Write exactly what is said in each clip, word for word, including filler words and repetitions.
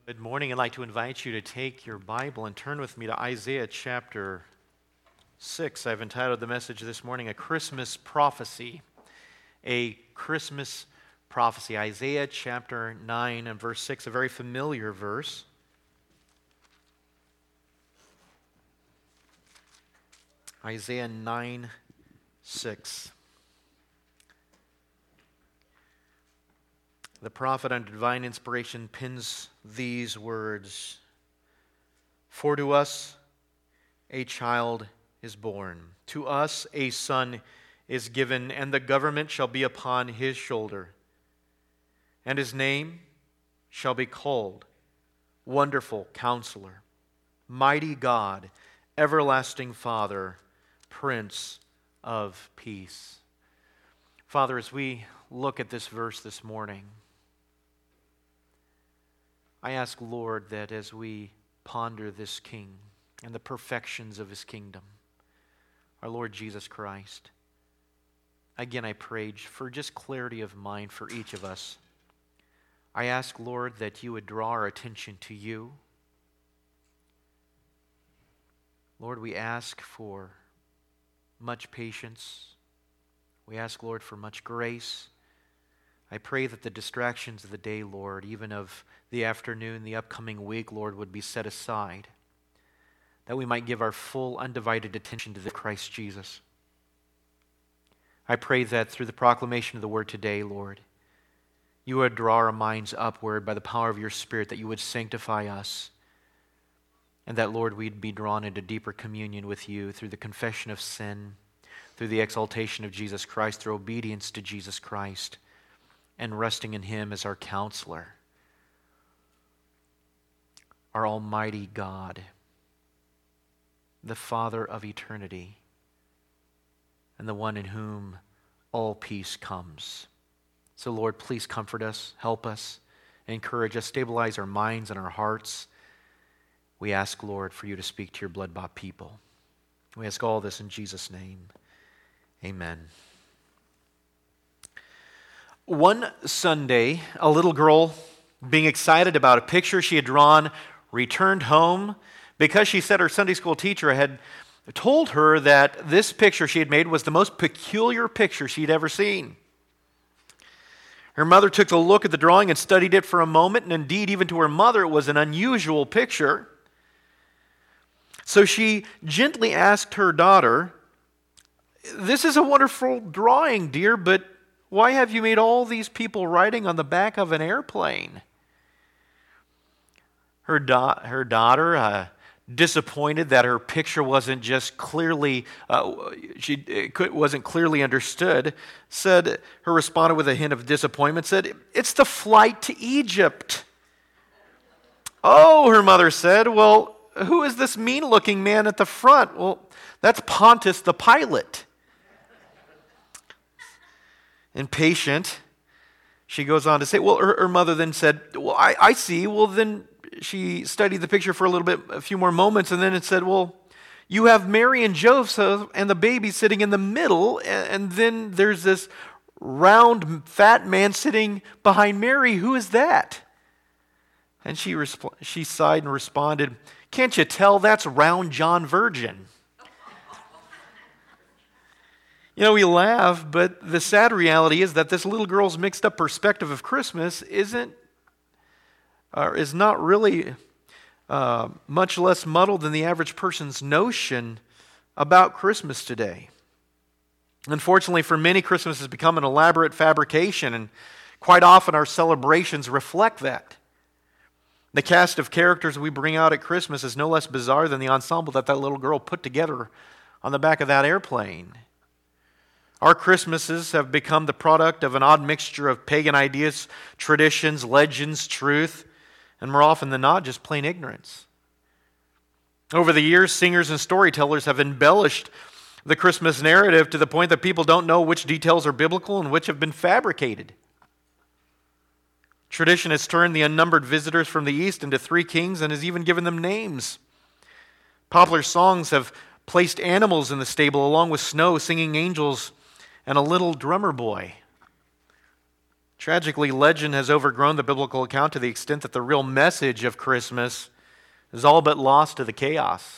Good morning. I'd like to invite you to take your Bible and turn with me to Isaiah chapter six. I've entitled the message this morning, A Christmas Prophecy. A Christmas Prophecy. Isaiah chapter nine and verse six, a very familiar verse. Isaiah nine, six. The prophet under divine inspiration pins these words: For to us a child is born, to us a son is given, and the government shall be upon his shoulder. And his name shall be called Wonderful Counselor, Mighty God, Everlasting Father, Prince of Peace. Father, as we look at this verse this morning, I ask, Lord, that as we ponder this King and the perfections of his kingdom, our Lord Jesus Christ, again I pray for just clarity of mind for each of us. I ask, Lord, that you would draw our attention to you. Lord, we ask for much patience. We ask, Lord, for much grace. I pray that the distractions of the day, Lord, even of the afternoon, the upcoming week, Lord, would be set aside, that we might give our full, undivided attention to the Christ Jesus. I pray that through the proclamation of the word today, Lord, you would draw our minds upward by the power of your Spirit, that you would sanctify us, and that, Lord, we'd be drawn into deeper communion with you through the confession of sin, through the exaltation of Jesus Christ, through obedience to Jesus Christ, and resting in him as our counselor, our almighty God, the Father of eternity, and the one in whom all peace comes. So, Lord, please comfort us, help us, encourage us, stabilize our minds and our hearts. We ask, Lord, for you to speak to your blood-bought people. We ask all this in Jesus' name. Amen. One Sunday, a little girl, being excited about a picture she had drawn, returned home because she said her Sunday school teacher had told her that this picture she had made was the most peculiar picture she'd ever seen. Her mother took a look at the drawing and studied it for a moment, and indeed, even to her mother, it was an unusual picture. So she gently asked her daughter, "This is a wonderful drawing, dear, but why have you made all these people riding on the back of an airplane?" Her, da- her daughter, uh, disappointed that her picture wasn't just clearly, uh, she it could, wasn't clearly understood, said, her responded with a hint of disappointment, said, "It's the flight to Egypt." "Oh," her mother said, "well, who is this mean-looking man at the front?" "Well, that's Pontus the pilot." Impatient, she goes on to say, well, her, her mother then said, well, I, I see. Well, then she studied the picture for a little bit, a few more moments, and then it said, well, you have Mary and Joseph and the baby sitting in the middle, and, and then there's this round, fat man sitting behind Mary. Who is that? And she, resp- she sighed and responded, "Can't you tell that's round John Virgin?" You know, we laugh, but the sad reality is that this little girl's mixed up perspective of Christmas isn't, or is not really uh, much less muddled than the average person's notion about Christmas today. Unfortunately, for many, Christmas has become an elaborate fabrication, and quite often our celebrations reflect that. The cast of characters we bring out at Christmas is no less bizarre than the ensemble that that little girl put together on the back of that airplane. Our Christmases have become the product of an odd mixture of pagan ideas, traditions, legends, truth, and more often than not, just plain ignorance. Over the years, singers and storytellers have embellished the Christmas narrative to the point that people don't know which details are biblical and which have been fabricated. Tradition has turned the unnumbered visitors from the East into three kings and has even given them names. Popular songs have placed animals in the stable along with snow, singing angels, and a little drummer boy. Tragically, legend has overgrown the biblical account to the extent that the real message of Christmas is all but lost to the chaos.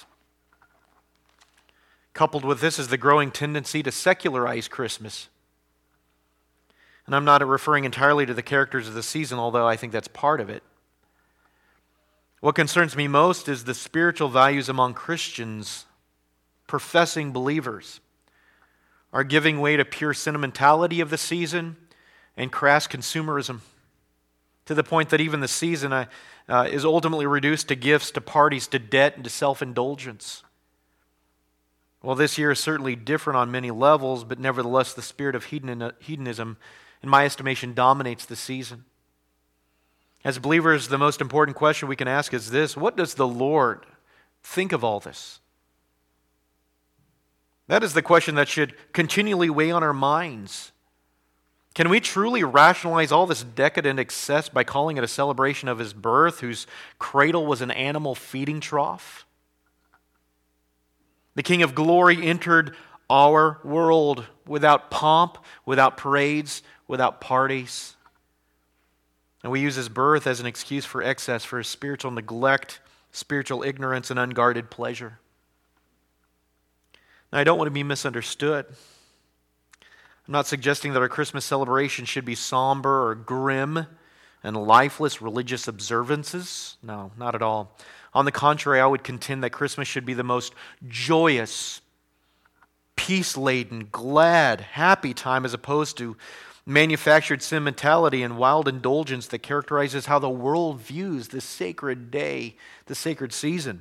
Coupled with this is the growing tendency to secularize Christmas. And I'm not referring entirely to the characters of the season, although I think that's part of it. What concerns me most is the spiritual values among Christians, professing believers, are giving way to pure sentimentality of the season and crass consumerism, to the point that even the season uh, uh, is ultimately reduced to gifts, to parties, to debt, and to self-indulgence. Well, this year is certainly different on many levels, but nevertheless the spirit of hedonism, in my estimation, dominates the season. As believers, the most important question we can ask is this: what does the Lord think of all this? That is the question that should continually weigh on our minds. Can we truly rationalize all this decadent excess by calling it a celebration of His birth, whose cradle was an animal feeding trough? The King of Glory entered our world without pomp, without parades, without parties. And we use His birth as an excuse for excess, for spiritual neglect, spiritual ignorance, and unguarded pleasure. Now, I don't want to be misunderstood. I'm not suggesting that our Christmas celebration should be somber or grim and lifeless religious observances. No, not at all. On the contrary, I would contend that Christmas should be the most joyous, peace-laden, glad, happy time, as opposed to manufactured sentimentality and wild indulgence that characterizes how the world views this sacred day, this sacred season.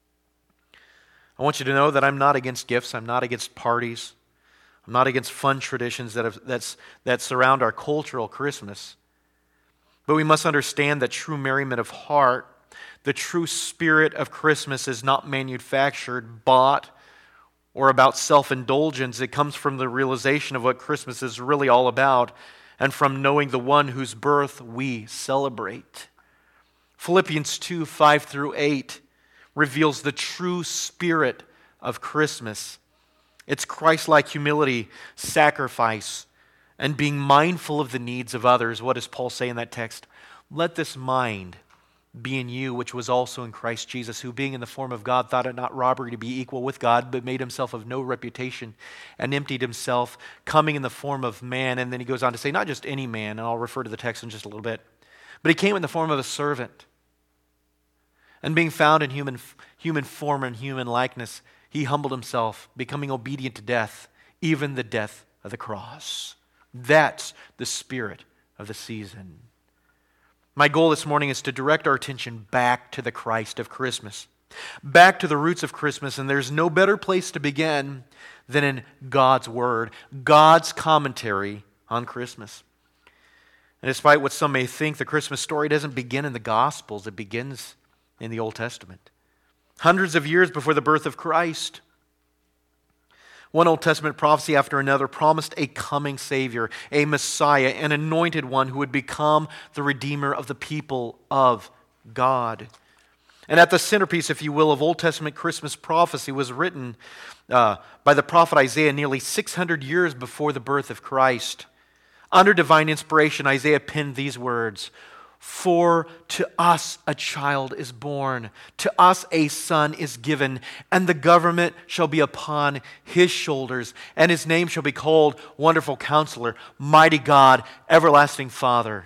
I want you to know that I'm not against gifts. I'm not against parties. I'm not against fun traditions that, have, that's, that surround our cultural Christmas. But we must understand that true merriment of heart, the true spirit of Christmas, is not manufactured, bought, or about self-indulgence. It comes from the realization of what Christmas is really all about, and from knowing the one whose birth we celebrate. Philippians two, five through eight reveals the true spirit of Christmas. It's Christ-like humility, sacrifice, and being mindful of the needs of others. What does Paul say in that text? Let this mind be in you, which was also in Christ Jesus, who being in the form of God thought it not robbery to be equal with God, but made himself of no reputation and emptied himself, coming in the form of man. And then he goes on to say, not just any man, and I'll refer to the text in just a little bit, but he came in the form of a servant. And being found in human, human form and human likeness, He humbled Himself, becoming obedient to death, even the death of the cross. That's the spirit of the season. My goal this morning is to direct our attention back to the Christ of Christmas, back to the roots of Christmas, and there's no better place to begin than in God's Word, God's commentary on Christmas. And despite what some may think, the Christmas story doesn't begin in the Gospels, it begins in the Old Testament. Hundreds of years before the birth of Christ, one Old Testament prophecy after another promised a coming Savior, a Messiah, an anointed one who would become the Redeemer of the people of God. And at the centerpiece, if you will, of Old Testament Christmas prophecy was written uh, by the prophet Isaiah nearly six hundred years before the birth of Christ. Under divine inspiration, Isaiah penned these words: "For to us a child is born, to us a son is given, and the government shall be upon his shoulders, and his name shall be called Wonderful Counselor, Mighty God, Everlasting Father,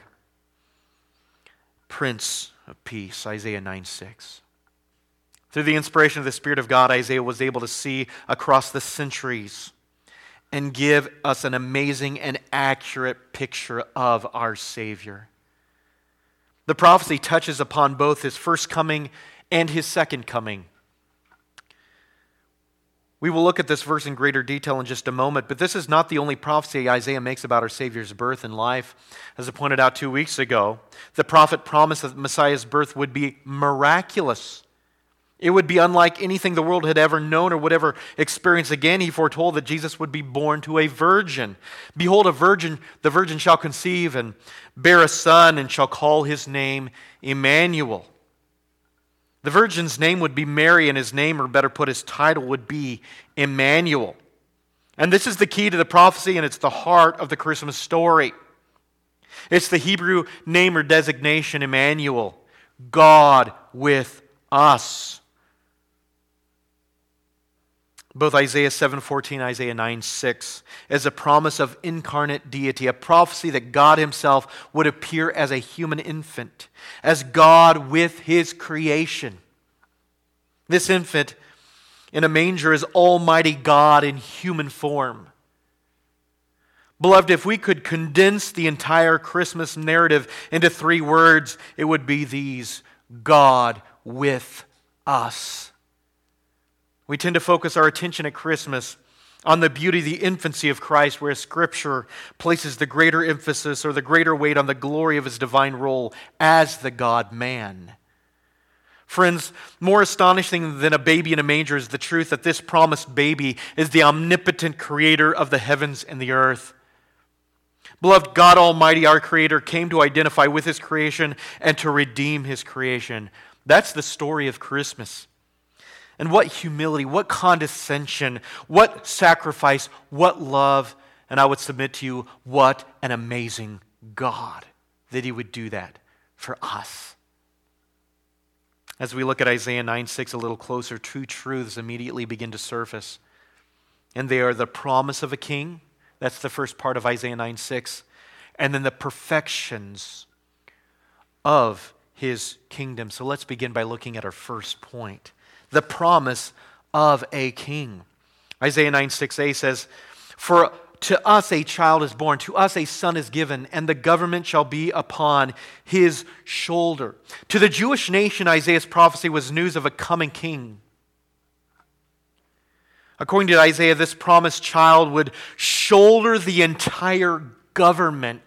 Prince of Peace." Isaiah nine six. Through the inspiration of the Spirit of God, Isaiah was able to see across the centuries and give us an amazing and accurate picture of our Savior. The prophecy touches upon both His first coming and His second coming. We will look at this verse in greater detail in just a moment, but this is not the only prophecy Isaiah makes about our Savior's birth and life. As I pointed out two weeks ago, the prophet promised that Messiah's birth would be miraculous. It would be unlike anything the world had ever known or would ever experience again. He foretold that Jesus would be born to a virgin. "Behold, a virgin, the virgin shall conceive and bear a son, and shall call his name Emmanuel." The virgin's name would be Mary, and his name, or better put, his title, would be Emmanuel. And this is the key to the prophecy, and it's the heart of the Christmas story. It's the Hebrew name or designation, Emmanuel, God with us. Both Isaiah seven fourteen, Isaiah nine six, as a promise of incarnate deity, a prophecy that God himself would appear as a human infant, as God with his creation. This infant in a manger is Almighty God in human form. Beloved, if we could condense the entire Christmas narrative into three words, it would be these: God with us. We tend to focus our attention at Christmas on the beauty, the infancy of Christ, whereas Scripture places the greater emphasis or the greater weight on the glory of his divine role as the God-man. Friends, more astonishing than a baby in a manger is the truth that this promised baby is the omnipotent creator of the heavens and the earth. Beloved, God Almighty, our Creator, came to identify with his creation and to redeem his creation. That's the story of Christmas. And what humility, what condescension, what sacrifice, what love, and I would submit to you, what an amazing God that he would do that for us. As we look at Isaiah nine six a little closer, two truths immediately begin to surface. And they are the promise of a king. That's the first part of Isaiah nine six. And then the perfections of his kingdom. So let's begin by looking at our first point. The promise of a king. Isaiah nine six a says, "For to us a child is born, to us a son is given, and the government shall be upon his shoulder." To the Jewish nation, Isaiah's prophecy was news of a coming king. According to Isaiah, this promised child would shoulder the entire government.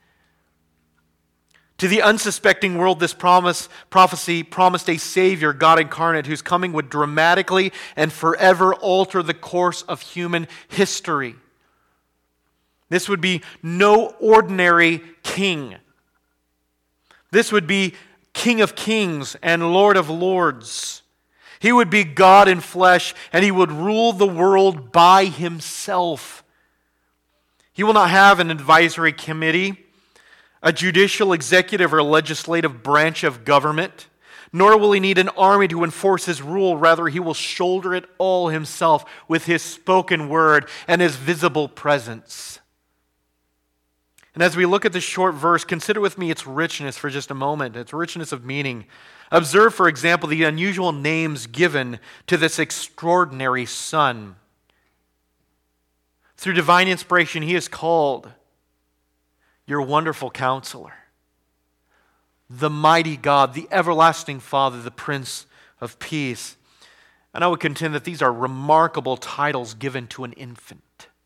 To the unsuspecting world, this promise, prophecy promised a Savior, God incarnate, whose coming would dramatically and forever alter the course of human history. This would be no ordinary king. This would be King of Kings and Lord of Lords. He would be God in flesh, and he would rule the world by himself. He will not have an advisory committee, a judicial, executive, or legislative branch of government, nor will he need an army to enforce his rule. Rather, he will shoulder it all himself with his spoken word and his visible presence. And as we look at this short verse, consider with me its richness for just a moment, its richness of meaning. Observe, for example, the unusual names given to this extraordinary son. Through divine inspiration, he is called your wonderful counselor, the mighty God, the everlasting Father, the Prince of Peace. And I would contend that these are remarkable titles given to an infant.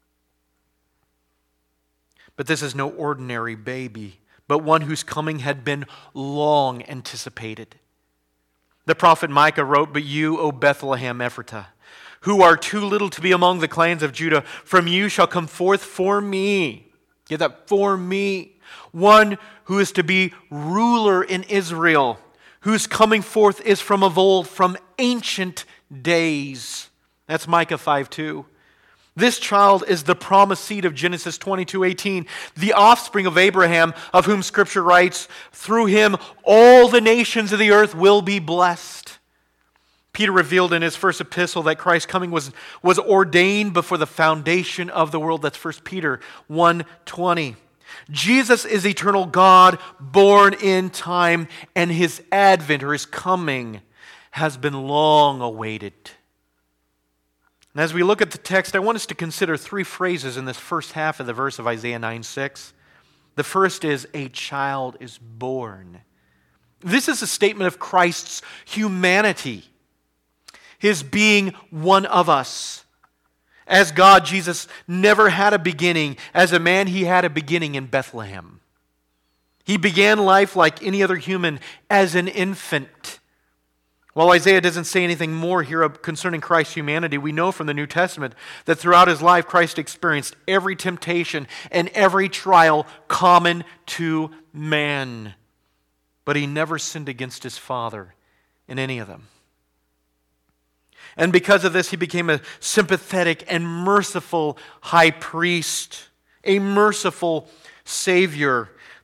But this is no ordinary baby, but one whose coming had been long anticipated. The prophet Micah wrote, "But you, O Bethlehem Ephratah, who are too little to be among the clans of Judah, from you shall come forth for me," get that, for me, "one who is to be ruler in Israel, whose coming forth is from of old, from ancient days." That's Micah five two. This child is the promised seed of Genesis twenty-two eighteen, the offspring of Abraham, of whom Scripture writes, "Through him all the nations of the earth will be blessed." Peter revealed in his first epistle that Christ's coming was, was ordained before the foundation of the world. That's First Peter one twenty. Jesus is eternal God, born in time, and his advent, or his coming, has been long awaited. And as we look at the text, I want us to consider three phrases in this first half of the verse of Isaiah nine six. The first is, "A child is born." This is a statement of Christ's humanity, his being one of us. As God, Jesus never had a beginning. As a man, he had a beginning in Bethlehem. He began life like any other human as an infant. While Isaiah doesn't say anything more here concerning Christ's humanity, we know from the New Testament that throughout his life, Christ experienced every temptation and every trial common to man. But he never sinned against his Father in any of them. And because of this, he became a sympathetic and merciful high priest, a merciful Savior.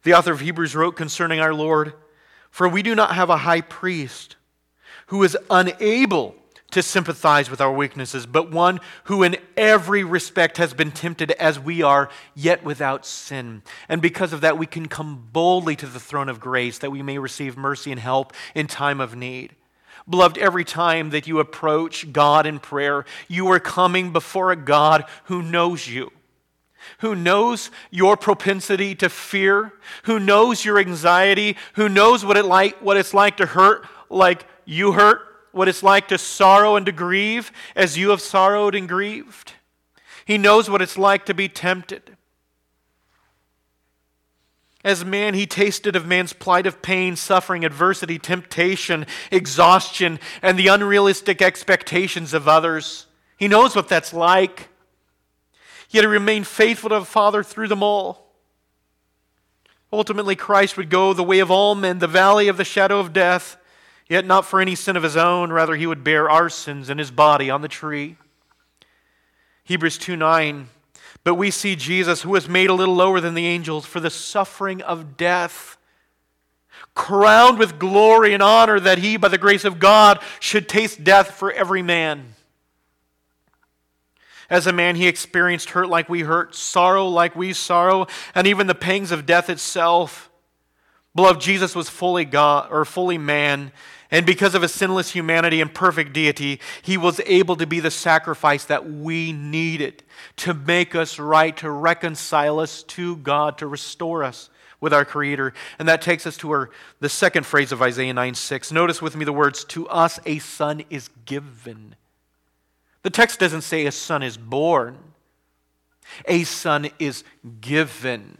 The author of Hebrews wrote concerning our Lord, "For we do not have a high priest who is unable to sympathize with our weaknesses, but one who in every respect has been tempted as we are, yet without sin. And because of that, we can come boldly to the throne of grace, that we may receive mercy and help in time of need." Beloved, every time that you approach God in prayer, you are coming before a God who knows you, who knows your propensity to fear, who knows your anxiety, who knows what it like what it's like to hurt like you hurt, what it's like to sorrow and to grieve as you have sorrowed and grieved. He knows what it's like to be tempted. As man, he tasted of man's plight of pain, suffering, adversity, temptation, exhaustion, and the unrealistic expectations of others. He knows what that's like. Yet he remained faithful to the Father through them all. Ultimately, Christ would go the way of all men, the valley of the shadow of death, yet not for any sin of his own. Rather, he would bear our sins in his body on the tree. Hebrews two nine, "But we see Jesus, who was made a little lower than the angels for the suffering of death, crowned with glory and honor, that he, by the grace of God, should taste death for every man." As a man, he experienced hurt like we hurt, sorrow like we sorrow, and even the pangs of death itself. Beloved, Jesus was fully God or fully man, and because of his sinless humanity and perfect deity, he was able to be the sacrifice that we needed to make us right, to reconcile us to God, to restore us with our Creator. And that takes us to our, the second phrase of Isaiah nine six. Notice with me the words, "To us a son is given." The text doesn't say a son is born. A son is given.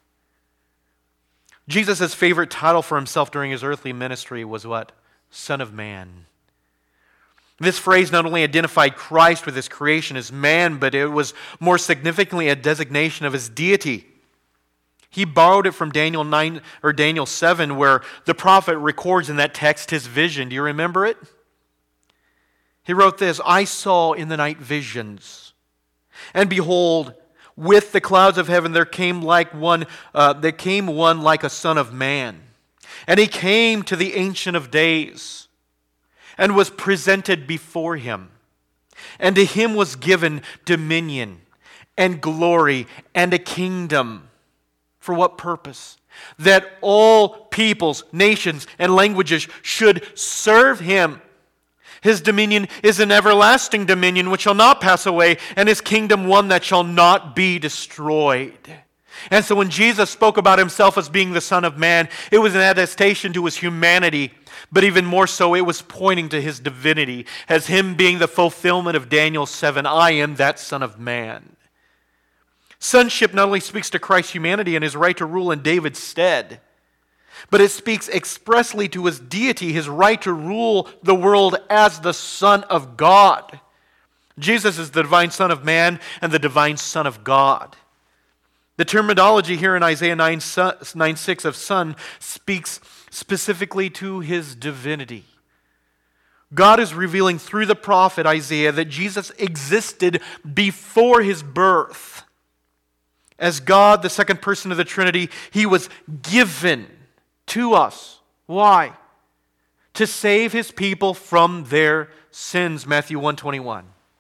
Jesus' favorite title for himself during his earthly ministry was what? Son of Man. This phrase not only identified Christ with his creation as man, but it was more significantly a designation of his deity. He borrowed it from Daniel nine or Daniel seven, where the prophet records in that text his vision. Do you remember it? He wrote this, "I saw in the night visions, and behold, with the clouds of heaven there came like one, uh, there came one like a son of man. And he came to the Ancient of Days, and was presented before him. And to him was given dominion and glory and a kingdom." For what purpose? That all peoples, nations, and languages should serve him. His dominion is an everlasting dominion which shall not pass away, and his kingdom one that shall not be destroyed. And so when Jesus spoke about himself as being the Son of Man, it was an attestation to his humanity, but even more so, it was pointing to his divinity, as him being the fulfillment of Daniel seven, "I am that Son of Man." Sonship not only speaks to Christ's humanity and his right to rule in David's stead, but it speaks expressly to his deity, his right to rule the world as the Son of God. Jesus is the divine Son of Man and the divine Son of God. The terminology here in Isaiah nine six of son speaks specifically to his divinity. God is revealing through the prophet Isaiah that Jesus existed before his birth. As God, the second person of the Trinity, he was given to us. Why? To save his people from their sins, Matthew one twenty-one.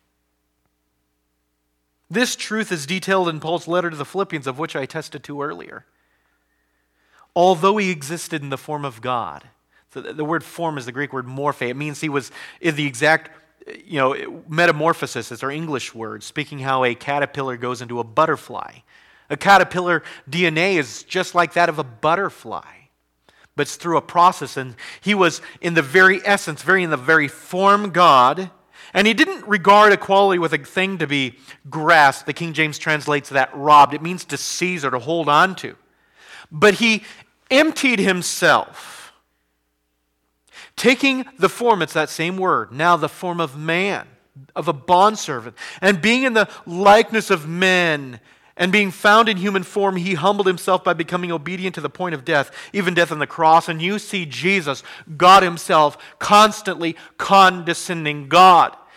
This truth is detailed in Paul's letter to the Philippians, of which I attested to earlier. Although he existed in the form of God, so the word form is the Greek word morphe. It means he was in the exact, you know, metamorphosis. It's our English word, speaking how a caterpillar goes into a butterfly. A caterpillar D N A is just like that of a butterfly, but it's through a process. And he was in the very essence, very in the very form God. And he didn't regard equality with a thing to be grasped. The King James translates that robbed. It means to seize or to hold on to. But he emptied himself, taking the form, it's that same word, now the form of man, of a bondservant, and being in the likeness of men, and being found in human form, he humbled himself by becoming obedient to the point of death, even death on the cross. And you see Jesus, God himself, constantly condescending God,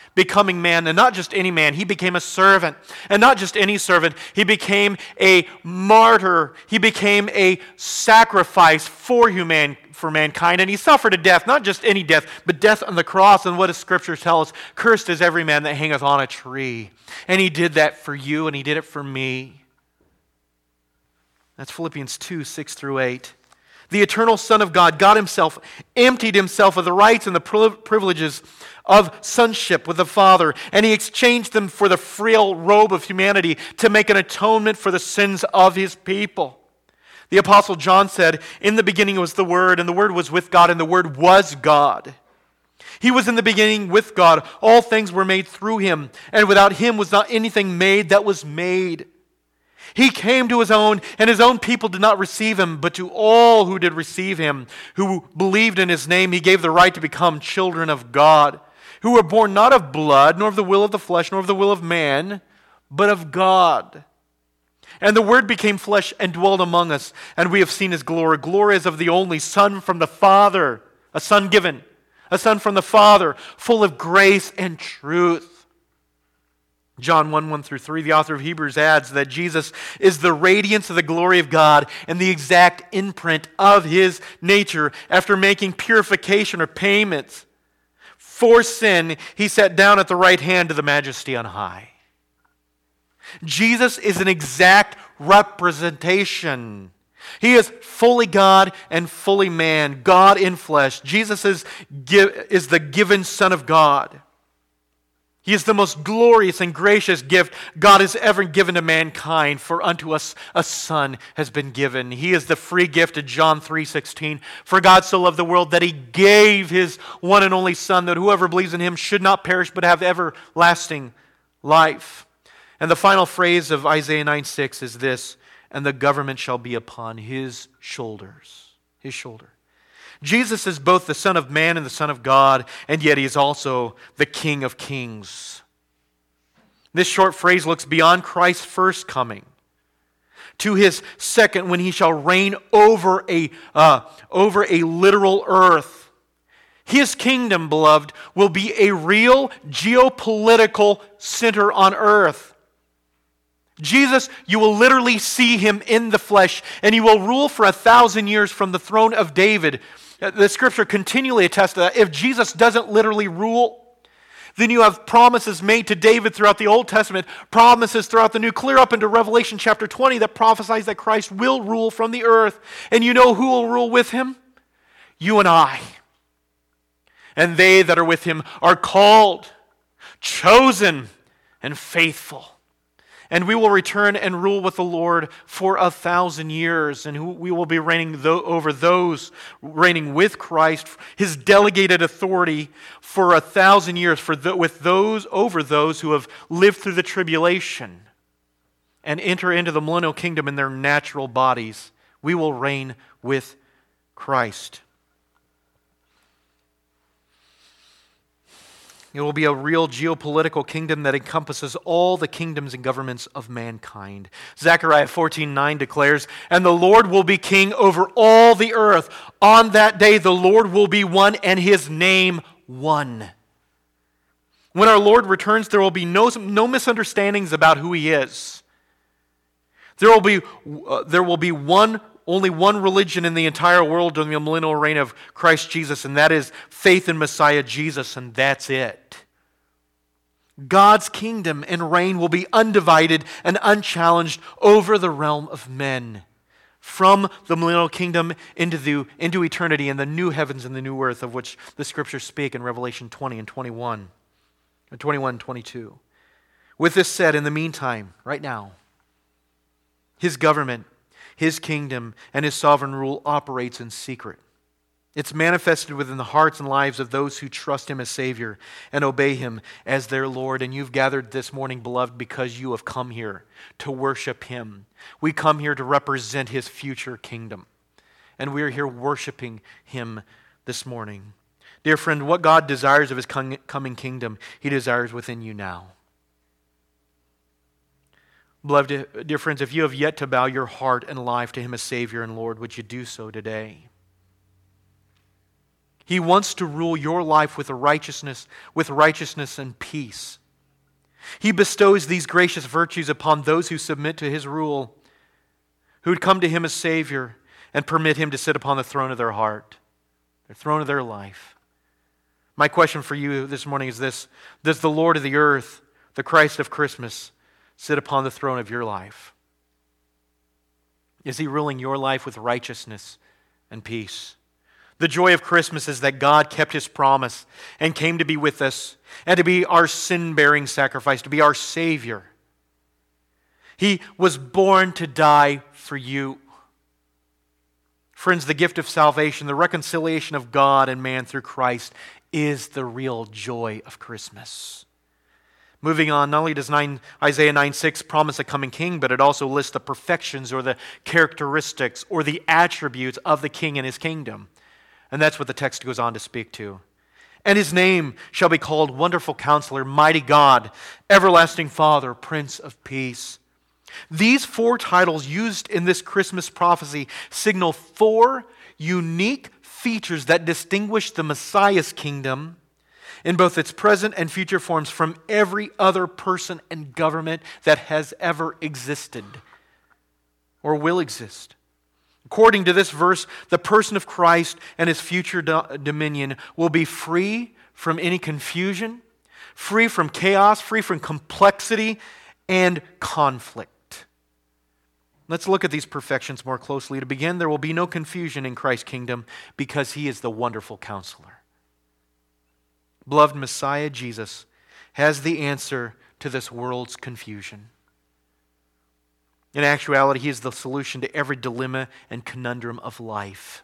becoming man, and not just any man, he became a servant. And not just any servant, he became a martyr. He became a sacrifice for human, for mankind. And he suffered a death, not just any death, but death on the cross. And what does Scripture tell us? Cursed is every man that hangeth on a tree. And he did that for you, and he did it for me. That's Philippians two, six through eight. The eternal Son of God, God himself, emptied himself of the rights and the privileges of sonship with the Father, and he exchanged them for the frail robe of humanity to make an atonement for the sins of his people. The Apostle John said, "In the beginning was the Word, and the Word was with God, and the Word was God. He was in the beginning with God. All things were made through him, and without him was not anything made that was made. He came to his own, and his own people did not receive him, but to all who did receive him, who believed in his name, he gave the right to become children of God, who were born not of blood, nor of the will of the flesh, nor of the will of man, but of God. And the Word became flesh and dwelled among us, and we have seen his glory. Glory as of the only Son from the Father, a Son given, a Son from the Father, full of grace and truth." John one, one through three, the author of Hebrews adds that Jesus is the radiance of the glory of God and the exact imprint of his nature. After making purification or payment for sin, he sat down at the right hand of the Majesty on high. Jesus is an exact representation. He is fully God and fully man, God in flesh. Jesus is, is the given Son of God. He is the most glorious and gracious gift God has ever given to mankind, for unto us a Son has been given. He is the free gift of John three sixteen. For God so loved the world that he gave his one and only Son, that whoever believes in him should not perish but have everlasting life. And the final phrase of Isaiah nine six is this: "And the government shall be upon his shoulders." His shoulder. Jesus is both the Son of Man and the Son of God, and yet he is also the King of Kings. This short phrase looks beyond Christ's first coming to his second, when he shall reign over a, uh, over a literal earth. His kingdom, beloved, will be a real geopolitical center on earth. Jesus, you will literally see him in the flesh, and he will rule for a thousand years from the throne of David. The Scripture continually attests to that. If Jesus doesn't literally rule, then you have promises made to David throughout the Old Testament, promises throughout the New, clear up into Revelation chapter twenty that prophesies that Christ will rule from the earth. And you know who will rule with him? You and I. And they that are with him are called, chosen, and faithful. And we will return and rule with the Lord for a thousand years. And we will be reigning over those, reigning with Christ, his delegated authority for a thousand years, for the, with those, over those who have lived through the tribulation and enter into the millennial kingdom in their natural bodies. We will reign with Christ. It will be a real geopolitical kingdom that encompasses all the kingdoms and governments of mankind. Zechariah fourteen nine declares, "And the Lord will be king over all the earth. On that day the Lord will be one, and his name one." When our Lord returns, there will be no, no misunderstandings about who he is. There will be, uh, there will be one Only one religion in the entire world during the millennial reign of Christ Jesus, and that is faith in Messiah Jesus, and that's it. God's kingdom and reign will be undivided and unchallenged over the realm of men, from the millennial kingdom into, the, into eternity and the new heavens and the new earth, of which the Scriptures speak in Revelation twenty and twenty-one, and twenty-one and twenty-two. With this said, in the meantime, right now, his government, his kingdom, and his sovereign rule operates in secret. It's manifested within the hearts and lives of those who trust him as Savior and obey him as their Lord. And you've gathered this morning, beloved, because you have come here to worship him. We come here to represent his future kingdom. And we are here worshiping him this morning. Dear friend, what God desires of his coming kingdom, he desires within you now. Beloved, dear friends, if you have yet to bow your heart and life to him as Savior and Lord, would you do so today? He wants to rule your life with righteousness, with righteousness and peace. He bestows these gracious virtues upon those who submit to His rule, who would come to Him as Savior and permit Him to sit upon the throne of their heart, the throne of their life. My question for you this morning is this: does the Lord of the earth, the Christ of Christmas, sit upon the throne of your life? Is He ruling your life with righteousness and peace? The joy of Christmas is that God kept His promise and came to be with us and to be our sin-bearing sacrifice, to be our Savior. He was born to die for you. Friends, the gift of salvation, the reconciliation of God and man through Christ is the real joy of Christmas. Moving on, not only does Isaiah nine six promise a coming king, but it also lists the perfections or the characteristics or the attributes of the king and his kingdom. And that's what the text goes on to speak to. And His name shall be called Wonderful Counselor, Mighty God, Everlasting Father, Prince of Peace. These four titles used in this Christmas prophecy signal four unique features that distinguish the Messiah's kingdom in both its present and future forms from every other person and government that has ever existed or will exist. According to this verse, the person of Christ and His future do- dominion will be free from any confusion, free from chaos, free from complexity and conflict. Let's look at these perfections more closely. To begin, there will be no confusion in Christ's kingdom because He is the wonderful counselor. Beloved, Messiah Jesus has the answer to this world's confusion. In actuality, He is the solution to every dilemma and conundrum of life.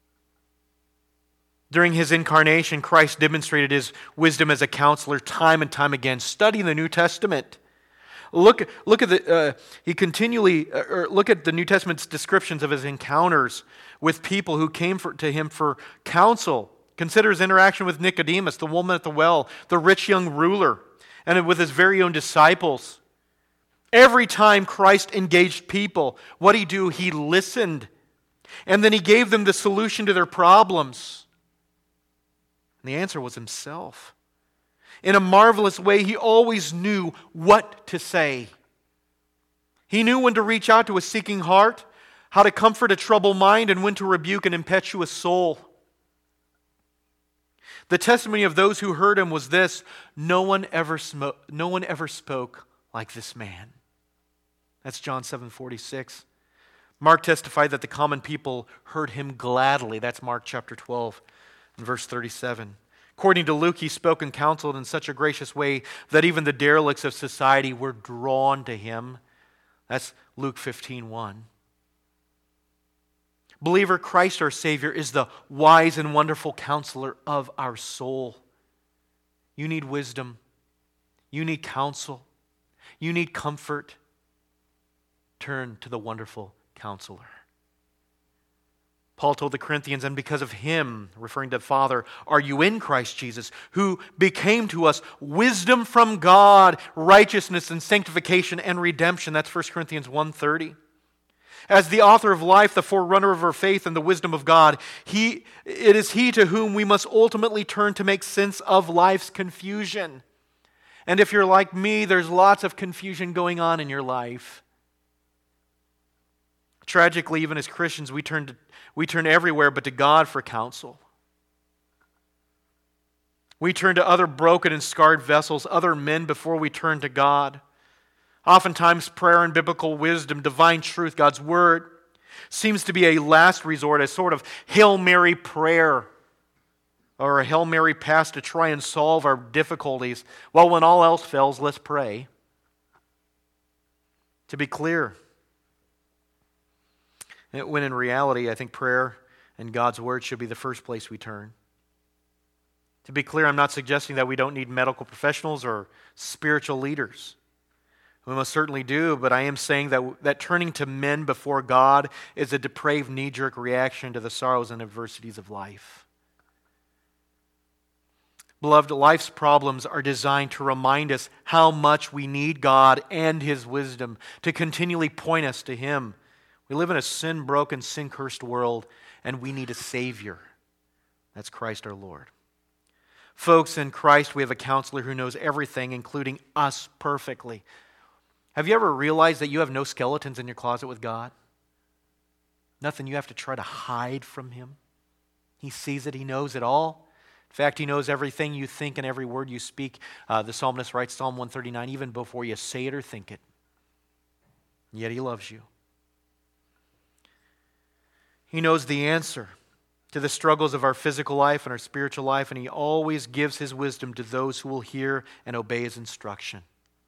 During His incarnation, Christ demonstrated His wisdom as a counselor time and time again. Study the New Testament. Look, look at the uh, he continually uh, or look at the New Testament's descriptions of His encounters with people who came for, to Him for counsel. Consider His interaction with Nicodemus, the woman at the well, the rich young ruler, and with His very own disciples. Every time Christ engaged people, what did He do? He listened, and then He gave them the solution to their problems. And the answer was Himself. In a marvelous way, He always knew what to say. He knew when to reach out to a seeking heart, how to comfort a troubled mind, and when to rebuke an impetuous soul. The testimony of those who heard Him was this: no one ever smo- no one ever spoke like this man. That's John seven forty-six. Mark testified that the common people heard Him gladly. That's Mark chapter twelve and verse thirty-seven. According to Luke, He spoke and counseled in such a gracious way that even the derelicts of society were drawn to Him. That's Luke fifteen one. Believer, Christ our Savior is the wise and wonderful counselor of our soul. You need wisdom. You need counsel. You need comfort. Turn to the wonderful counselor. Paul told the Corinthians, and because of Him, referring to the Father, are you in Christ Jesus, who became to us wisdom from God, righteousness and sanctification and redemption. That's First Corinthians one thirty. As the author of life, the forerunner of our faith and the wisdom of God, he, it is He to whom we must ultimately turn to make sense of life's confusion. And if you're like me, there's lots of confusion going on in your life. Tragically, even as Christians, we turn to, we turn everywhere but to God for counsel. We turn to other broken and scarred vessels, other men, before we turn to God. Oftentimes, prayer and biblical wisdom, divine truth, God's Word, seems to be a last resort, a sort of Hail Mary prayer or a Hail Mary pass to try and solve our difficulties. Well, when all else fails, let's pray. To be clear, when in reality, I think prayer and God's Word should be the first place we turn. To be clear, I'm not suggesting that we don't need medical professionals or spiritual leaders. We most certainly do, but I am saying that, that turning to men before God is a depraved knee-jerk reaction to the sorrows and adversities of life. Beloved, life's problems are designed to remind us how much we need God and His wisdom to continually point us to Him. We live in a sin-broken, sin-cursed world, and we need a Savior. That's Christ our Lord. Folks, in Christ we have a counselor who knows everything, including us perfectly. Have you ever realized that you have no skeletons in your closet with God? Nothing you have to try to hide from Him. He sees it. He knows it all. In fact, He knows everything you think and every word you speak. Uh, the psalmist writes, Psalm one thirty-nine, even before you say it or think it. Yet He loves you. He knows the answer to the struggles of our physical life and our spiritual life, and He always gives His wisdom to those who will hear and obey His instruction.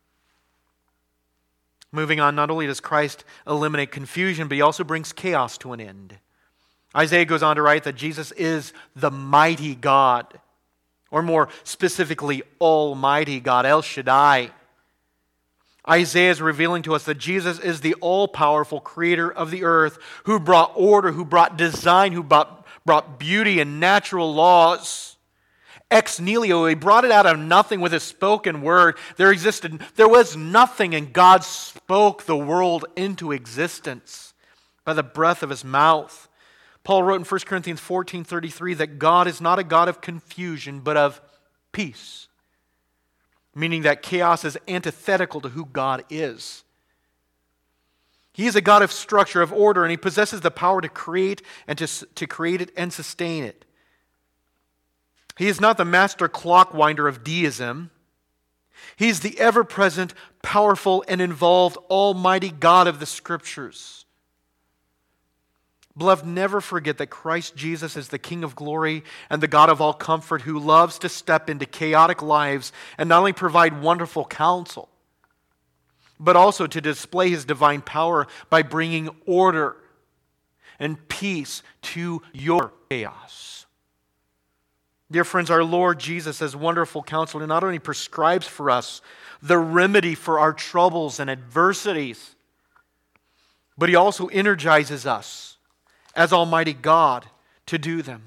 Moving on, not only does Christ eliminate confusion, but He also brings chaos to an end. Isaiah goes on to write that Jesus is the mighty God, or more specifically, Almighty God, El Shaddai. Isaiah is revealing to us that Jesus is the all-powerful creator of the earth, who brought order, who brought design, who brought, brought beauty and natural laws. Ex nihilo, He brought it out of nothing with His spoken word. There existed, there was nothing, and God spoke the world into existence by the breath of His mouth. Paul wrote in First Corinthians fourteen thirty-three that God is not a God of confusion, but of peace. Meaning that chaos is antithetical to who God is. He is a God of structure, of order, and He possesses the power to create and to, to create it and sustain it. He is not the master clockwinder of deism. He is the ever-present, powerful, and involved Almighty God of the Scriptures. Beloved, never forget that Christ Jesus is the King of glory and the God of all comfort, who loves to step into chaotic lives and not only provide wonderful counsel, but also to display His divine power by bringing order and peace to your chaos. Dear friends, our Lord Jesus, as wonderful counselor, not only prescribes for us the remedy for our troubles and adversities, but He also energizes us as Almighty God to do them.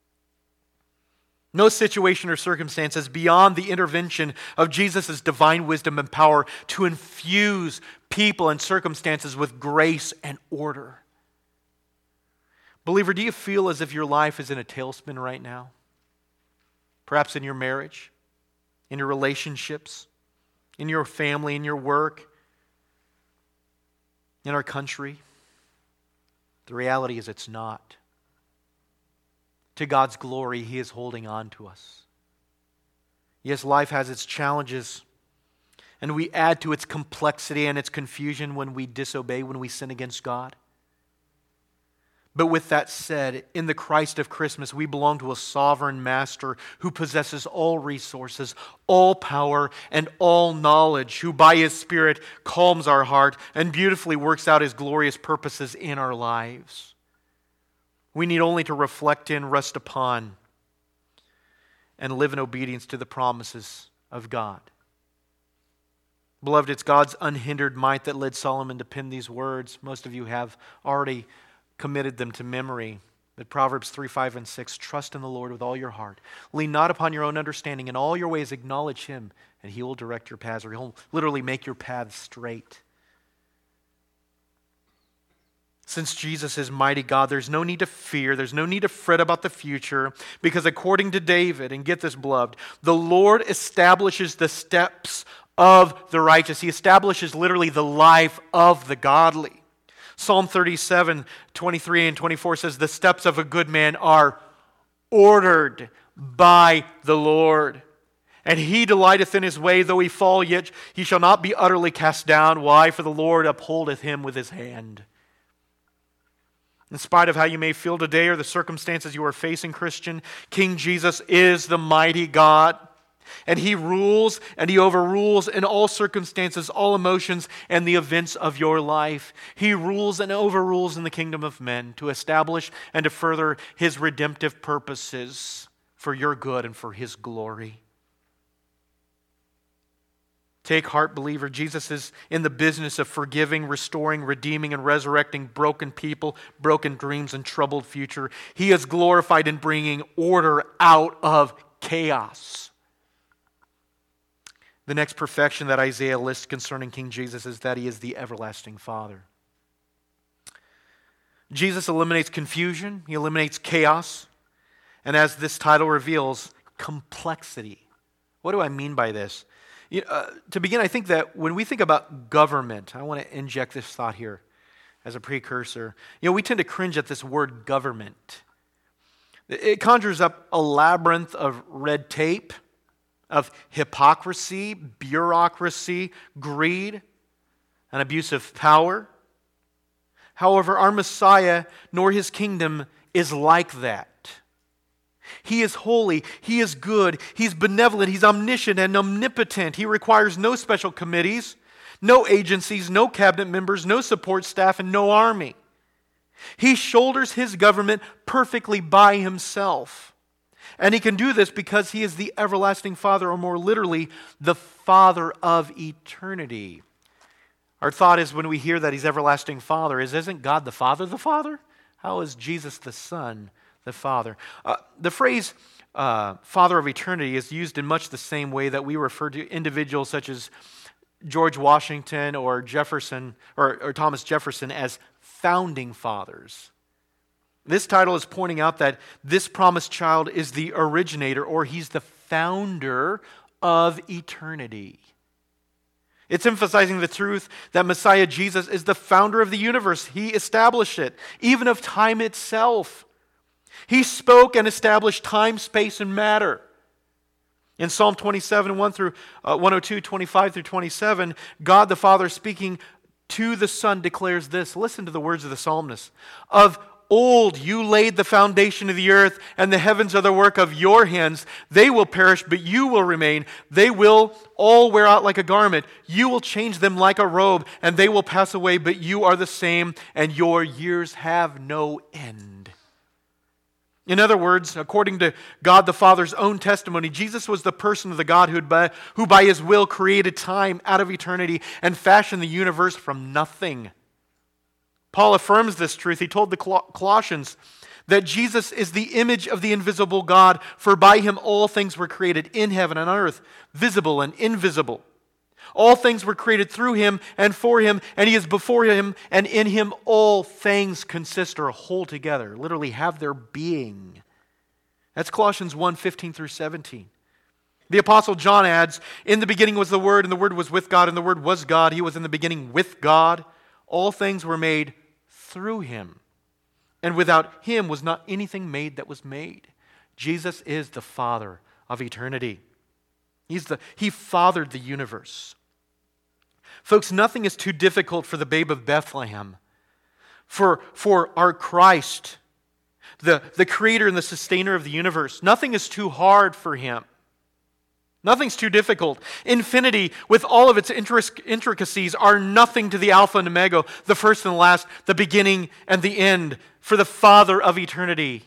No situation or circumstance is beyond the intervention of Jesus' divine wisdom and power to infuse people and circumstances with grace and order. Believer, do you feel as if your life is in a tailspin right now? Perhaps in your marriage, in your relationships, in your family, in your work, in our country. The reality is it's not. To God's glory, He is holding on to us. Yes, life has its challenges, and we add to its complexity and its confusion when we disobey, when we sin against God. But with that said, in the Christ of Christmas, we belong to a sovereign master who possesses all resources, all power, and all knowledge, who by His Spirit calms our heart and beautifully works out His glorious purposes in our lives. We need only to reflect in, rest upon, and live in obedience to the promises of God. Beloved, it's God's unhindered might that led Solomon to pen these words. Most of you have already committed them to memory. But Proverbs three, five, and six, trust in the Lord with all your heart. Lean not upon your own understanding. In all your ways acknowledge Him, and He will direct your paths, or He'll literally make your paths straight. Since Jesus is mighty God, there's no need to fear, there's no need to fret about the future, because according to David, and get this, beloved, the Lord establishes the steps of the righteous. He establishes literally the life of the godly. Psalm thirty-seven, twenty-three and twenty-four says, the steps of a good man are ordered by the Lord. And He delighteth in his way, though he fall, yet he shall not be utterly cast down. Why? For the Lord upholdeth him with His hand. In spite of how you may feel today or the circumstances you are facing, Christian, King Jesus is the mighty God. And He rules and He overrules in all circumstances, all emotions, and the events of your life. He rules and overrules in the kingdom of men to establish and to further His redemptive purposes for your good and for His glory. Take heart, believer. Jesus is in the business of forgiving, restoring, redeeming, and resurrecting broken people, broken dreams, and troubled future. He is glorified in bringing order out of chaos. The next perfection that Isaiah lists concerning King Jesus is that He is the everlasting Father. Jesus eliminates confusion. He eliminates chaos. And as this title reveals, complexity. What do I mean by this? You know, uh, to begin, I think that when we think about government, I want to inject this thought here as a precursor. You know, we tend to cringe at this word government. It conjures up a labyrinth of red tape, of hypocrisy, bureaucracy, greed, and abuse of power. However, our Messiah nor his kingdom is like that. He is holy, he is good, he's benevolent, he's omniscient and omnipotent. He requires no special committees, no agencies, no cabinet members, no support staff, and no army. He shoulders his government perfectly by himself. And he can do this because he is the everlasting Father, or more literally, the Father of eternity. Our thought is when we hear that he's everlasting Father is, isn't God the Father the Father? How is Jesus the Son the Father? Uh, the phrase uh, Father of eternity is used in much the same way that we refer to individuals such as George Washington or Jefferson or, or Thomas Jefferson as founding fathers. This title is pointing out that this promised child is the originator, or he's the founder of eternity. It's emphasizing the truth that Messiah Jesus is the founder of the universe. He established it, even of time itself. He spoke and established time, space, and matter. In Psalm twenty-seven, one through uh, one oh two, twenty-five through twenty-seven, God the Father speaking to the Son declares this. Listen to the words of the psalmist. Of old you laid the foundation of the earth, and the heavens are the work of your hands. They will perish, but you will remain. They will all wear out like a garment. You will change them like a robe, and they will pass away, but you are the same, and your years have no end. In other words, according to God the Father's own testimony, Jesus was the person of the God who by, who by his will created time out of eternity and fashioned the universe from nothing. Paul affirms this truth. He told the Colossians that Jesus is the image of the invisible God, for by him all things were created in heaven and on earth, visible and invisible. All things were created through him and for him, and he is before him, and in him all things consist or hold together, literally have their being. That's Colossians one, fifteen through seventeen. The Apostle John adds, in the beginning was the Word, and the Word was with God, and the Word was God. He was in the beginning with God. All things were made through him, and without him was not anything made that was made. Jesus is the Father of eternity. He's the, he fathered the universe. Folks, nothing is too difficult for the babe of Bethlehem. For, for our Christ, the, the creator and the sustainer of the universe, nothing is too hard for him. Nothing's too difficult. Infinity, with all of its intricacies, are nothing to the Alpha and Omega, the first and the last, the beginning and the end, for the Father of eternity.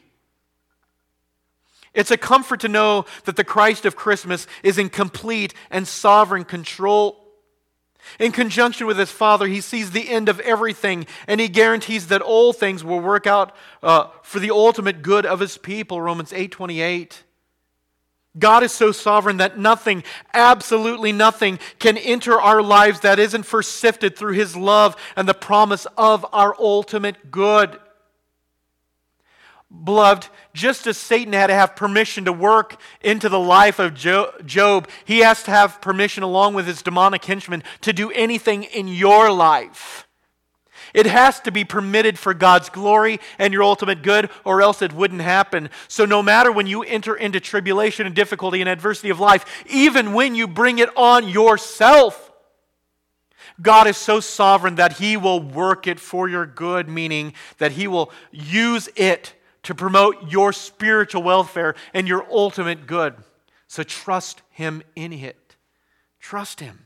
It's a comfort to know that the Christ of Christmas is in complete and sovereign control. In conjunction with his Father, he sees the end of everything, and he guarantees that all things will work out uh, for the ultimate good of his people, Romans eight twenty-eight. God is so sovereign that nothing, absolutely nothing, can enter our lives that isn't first sifted through his love and the promise of our ultimate good. Beloved, just as Satan had to have permission to work into the life of Job, he has to have permission along with his demonic henchmen to do anything in your life. It has to be permitted for God's glory and your ultimate good, or else it wouldn't happen. So no matter when you enter into tribulation and difficulty and adversity of life, even when you bring it on yourself, God is so sovereign that he will work it for your good, meaning that he will use it to promote your spiritual welfare and your ultimate good. So trust him in it. Trust him.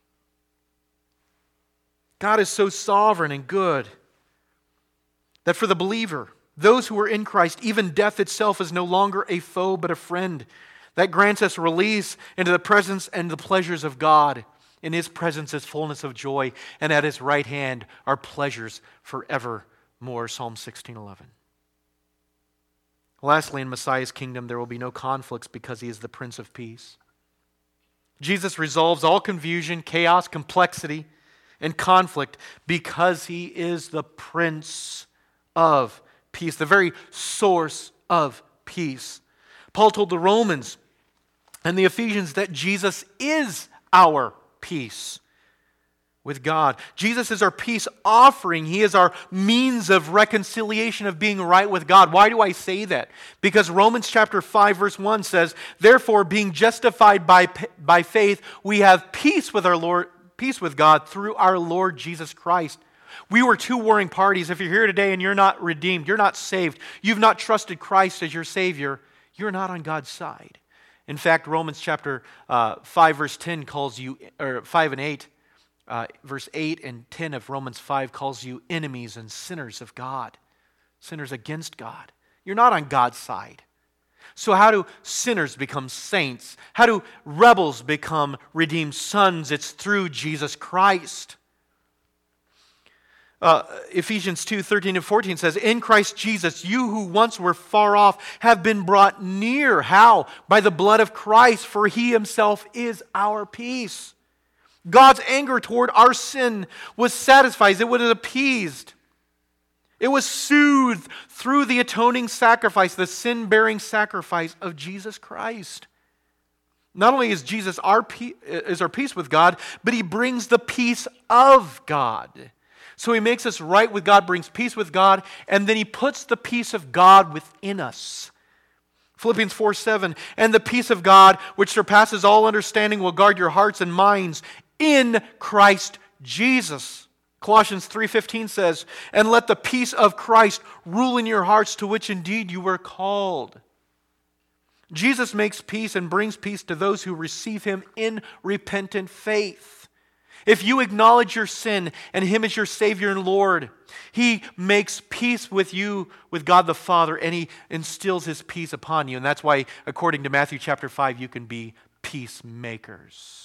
God is so sovereign and good that for the believer, those who are in Christ, even death itself is no longer a foe but a friend. That grants us release into the presence and the pleasures of God. In his presence is fullness of joy, and at his right hand are pleasures forevermore. Psalm sixteen eleven. Lastly, in Messiah's kingdom, there will be no conflicts because he is the Prince of Peace. Jesus resolves all confusion, chaos, complexity, and conflict because he is the Prince of Peace, the very source of peace Paul told the Romans and the Ephesians that Jesus is our peace with God. Jesus is our peace offering. He is our means of reconciliation, of being right with God. Why do I say that? Because Romans chapter five verse one says, therefore, being justified by, by faith, we have peace with our Lord, peace with God through our Lord Jesus Christ. We were two warring parties. If you're here today and you're not redeemed, you're not saved, you've not trusted Christ as your Savior, you're not on God's side. In fact, Romans chapter uh, five verse ten calls you, or five and eight, Uh, verse eight and ten of Romans five calls you enemies and sinners of God. Sinners against God. You're not on God's side. So how do sinners become saints? How do rebels become redeemed sons? It's through Jesus Christ. Uh, Ephesians two, thirteen and fourteen says, in Christ Jesus, you who once were far off have been brought near. How? By the blood of Christ, for He Himself is our peace. God's anger toward our sin was satisfied. It was appeased. It was soothed through the atoning sacrifice, the sin-bearing sacrifice of Jesus Christ. Not only is Jesus our pe- is our peace with God, but He brings the peace of God. So He makes us right with God, brings peace with God, and then He puts the peace of God within us. Philippians four seven, and the peace of God, which surpasses all understanding, will guard your hearts and minds in Christ Jesus. Colossians three fifteen says, and let the peace of Christ rule in your hearts, to which indeed you were called. Jesus makes peace and brings peace to those who receive Him in repentant faith. If you acknowledge your sin and Him as your Savior and Lord, He makes peace with you, with God the Father, and He instills His peace upon you. And that's why, according to Matthew chapter five, you can be peacemakers.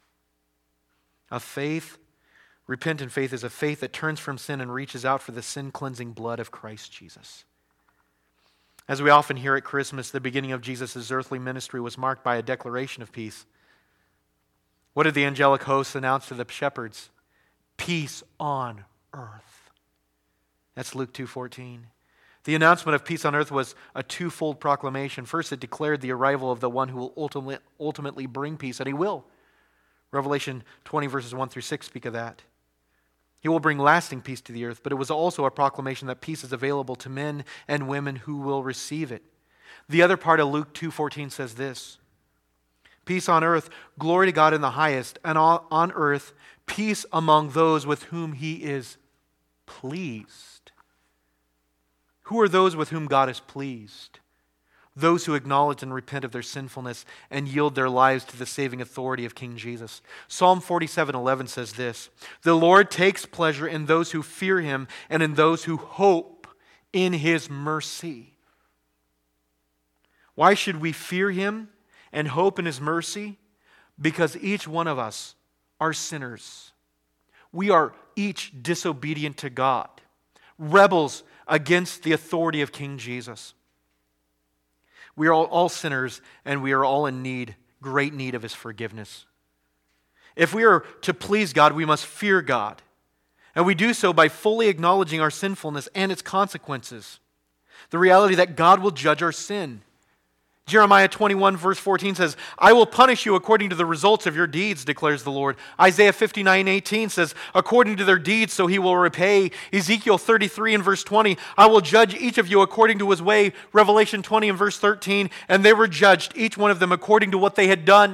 A faith, repentant faith, is a faith that turns from sin and reaches out for the sin-cleansing blood of Christ Jesus. As we often hear at Christmas, the beginning of Jesus' earthly ministry was marked by a declaration of peace. What did the angelic hosts announce to the shepherds? Peace on earth. That's Luke two fourteen. The announcement of peace on earth was a twofold proclamation. First, it declared the arrival of the one who will ultimately, ultimately bring peace, and He will. Revelation twenty verses one through six speak of that. He will bring lasting peace to the earth, but it was also a proclamation that peace is available to men and women who will receive it. The other part of Luke two fourteen says this, peace on earth, glory to God in the highest, and on earth, peace among those with whom He is pleased. Who are those with whom God is pleased? Those who acknowledge and repent of their sinfulness and yield their lives to the saving authority of King Jesus. Psalm forty-seven eleven says this, the Lord takes pleasure in those who fear Him and in those who hope in His mercy. Why should we fear Him and hope in His mercy? Because each one of us are sinners. We are each disobedient to God, rebels against the authority of King Jesus. We are all, all sinners, and we are all in need, great need of His forgiveness. If we are to please God, we must fear God. And we do so by fully acknowledging our sinfulness and its consequences. The reality that God will judge our sin. Jeremiah twenty-one verse fourteen says, I will punish you according to the results of your deeds, declares the Lord. Isaiah fifty-nine eighteen says, according to their deeds, so He will repay. Ezekiel thirty-three and verse twenty, I will judge each of you according to his way. Revelation twenty and verse thirteen, and they were judged, each one of them according to what they had done.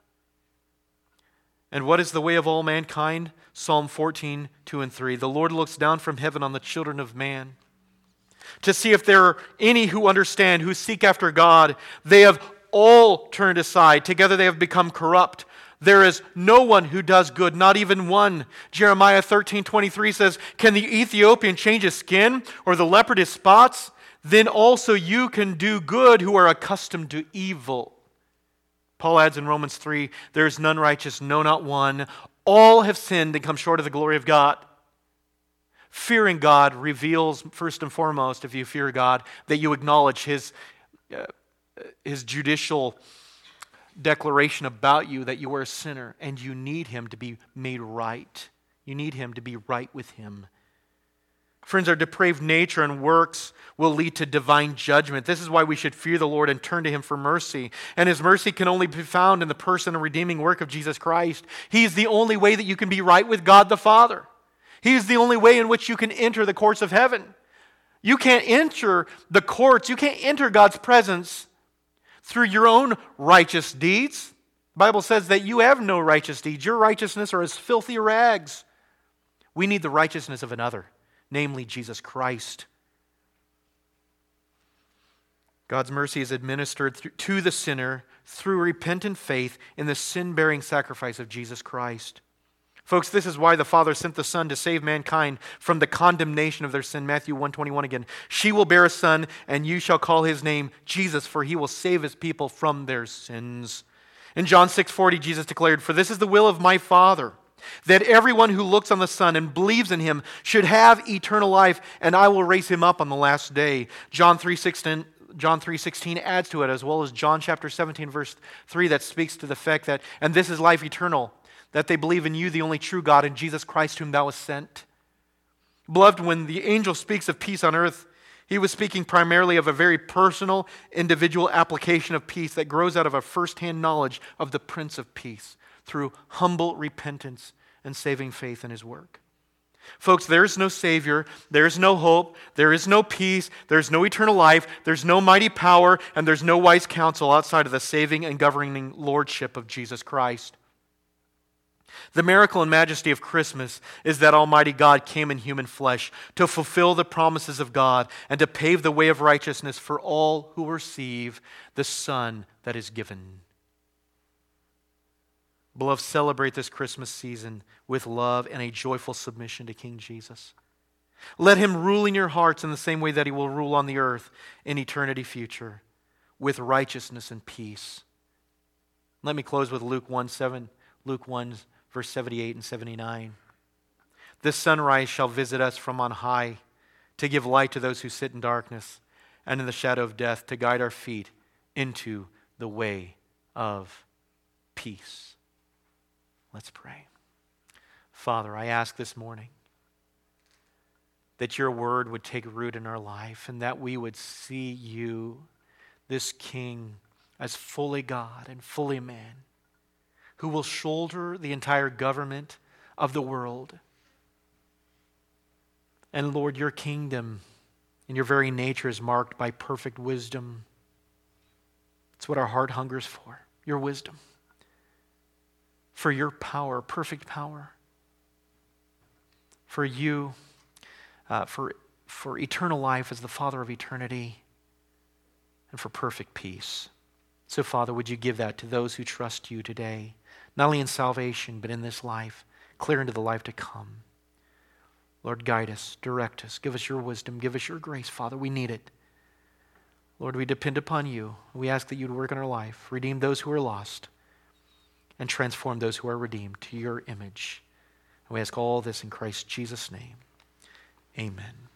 And what is the way of all mankind? Psalm fourteen, two and three, the Lord looks down from heaven on the children of man, to see if there are any who understand, who seek after God. They have all turned aside. Together they have become corrupt. There is no one who does good, not even one. Jeremiah thirteen twenty-three says, can the Ethiopian change his skin, or the leopard his spots? Then also you can do good who are accustomed to evil. Paul adds in Romans three, there is none righteous, no, not one. All have sinned and come short of the glory of God. Fearing God reveals, first and foremost, if you fear God, that you acknowledge His, uh, His judicial declaration about you that you are a sinner and you need Him to be made right. You need Him to be right with Him. Friends, our depraved nature and works will lead to divine judgment. This is why we should fear the Lord and turn to Him for mercy. And His mercy can only be found in the person and redeeming work of Jesus Christ. He is the only way that you can be right with God the Father. He is the only way in which you can enter the courts of heaven. You can't enter the courts, you can't enter God's presence through your own righteous deeds. The Bible says that you have no righteous deeds. Your righteousness are as filthy rags. We need the righteousness of another, namely Jesus Christ. God's mercy is administered to the sinner through repentant faith in the sin-bearing sacrifice of Jesus Christ. Folks, this is why the Father sent the Son to save mankind from the condemnation of their sin. Matthew one twenty-one again. She will bear a son, and you shall call his name Jesus, for he will save his people from their sins. In John six forty, Jesus declared, "For this is the will of my Father, that everyone who looks on the Son and believes in him should have eternal life, and I will raise him up on the last day." John three sixteen John three sixteen adds to it, as well as John chapter seventeen, verse three, that speaks to the fact that, and this is life eternal, that they believe in you, the only true God, and Jesus Christ whom thou hast sent. Beloved, when the angel speaks of peace on earth, he was speaking primarily of a very personal, individual application of peace that grows out of a first-hand knowledge of the Prince of Peace through humble repentance and saving faith in his work. Folks, there is no Savior, there is no hope, there is no peace, there's no eternal life, there's no mighty power, and there's no wise counsel outside of the saving and governing lordship of Jesus Christ. The miracle and majesty of Christmas is that Almighty God came in human flesh to fulfill the promises of God and to pave the way of righteousness for all who receive the Son that is given. Beloved, celebrate this Christmas season with love and a joyful submission to King Jesus. Let Him rule in your hearts in the same way that He will rule on the earth in eternity future, with righteousness and peace. Let me close with Luke one seven, Luke one verse seventy-eight and seventy-nine. "The sunrise shall visit us from on high, to give light to those who sit in darkness and in the shadow of death, to guide our feet into the way of peace." Let's pray. Father, I ask this morning that your word would take root in our life and that we would see you, this King, as fully God and fully man, who will shoulder the entire government of the world. And Lord, your kingdom and your very nature is marked by perfect wisdom. It's what our heart hungers for, your wisdom. For your power, perfect power. For you, uh, for, for eternal life as the Father of eternity, and for perfect peace. So, Father, would you give that to those who trust you today, not only in salvation, but in this life, clear into the life to come. Lord, guide us, direct us, give us your wisdom, give us your grace, Father. We need it. Lord, we depend upon you. We ask that you'd work in our life, redeem those who are lost, and transform those who are redeemed to your image. And we ask all this in Christ Jesus' name. Amen.